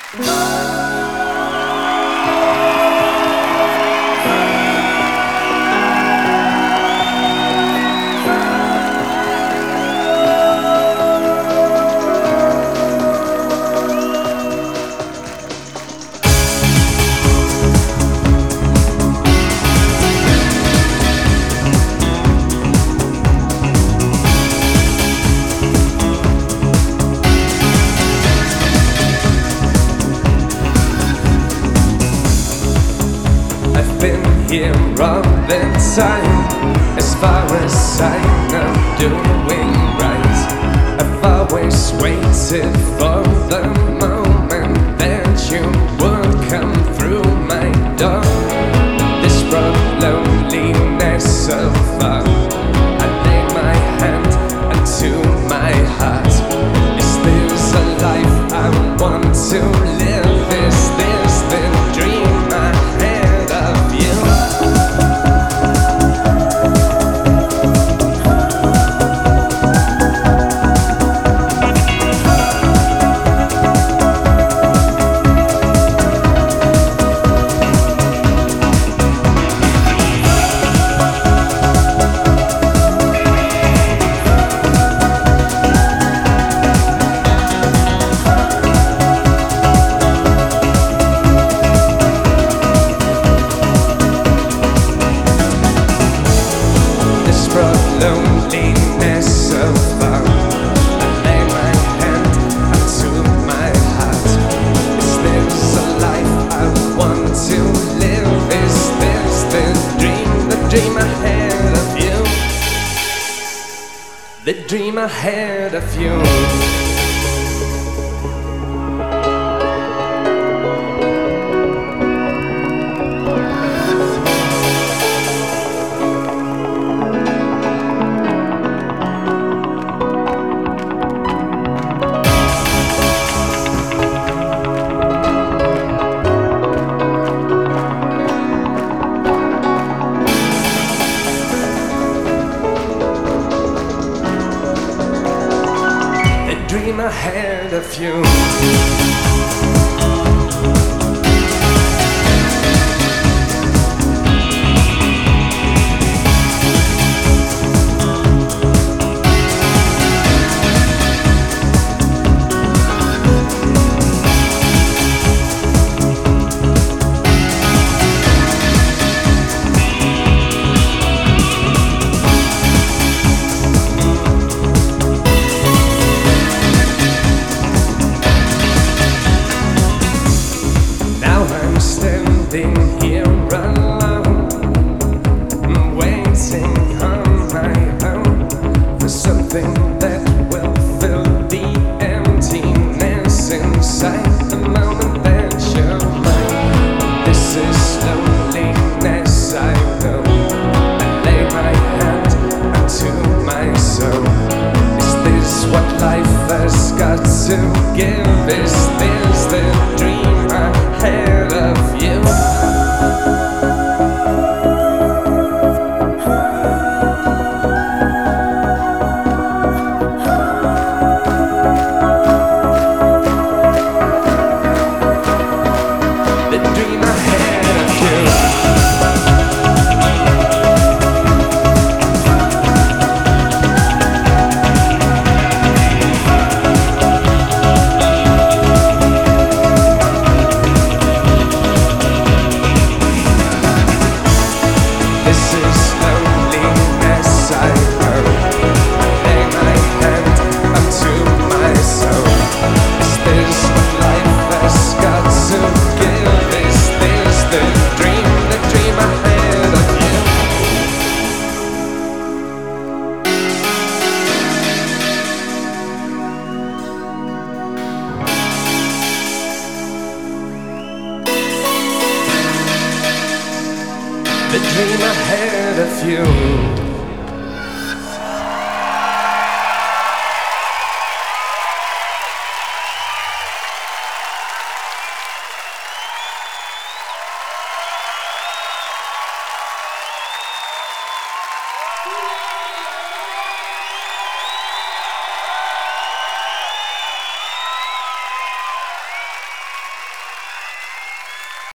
Here all the time, as far as I know, doing right. I've always waited for the moment that you would come through my door. This brought loneliness so far. I lay my hand unto my heart. Is this a life I want to live? Is this the dream I had of you? Loneliness so far. I lay my hand unto my heart. Is this a life I want to live? Is this the dream I had of you? The dream I had of you. Dream I had of you. Standing here alone, waiting on my own for something that will fill the emptiness inside the moment that you're mine. This is loneliness, I know. I lay my hand unto my soul. Is this what life has got to give? Is this the dream I had of you? The dream I had of you. This is loneliness, I know. Lay my hand unto my soul. Is this what life has got to give? Is this the dream I had of you? The dream I had of you.